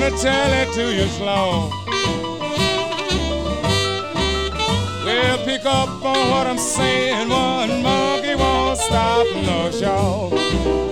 gonna tell it to you slow. Well, pick up on what I'm saying. One monkey won't stop no show.